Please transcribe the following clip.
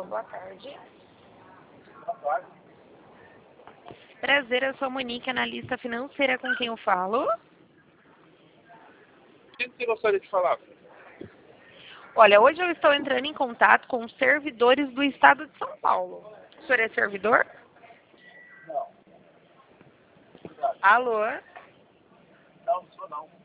Alô, boa tarde. Boa tarde. Prazer, eu sou a Monique, analista financeira, com quem eu falo. Quem que você gostaria de falar? Olha, hoje eu estou entrando em contato com os servidores do estado de São Paulo. O senhor é servidor? Não. Alô? Não, sou não.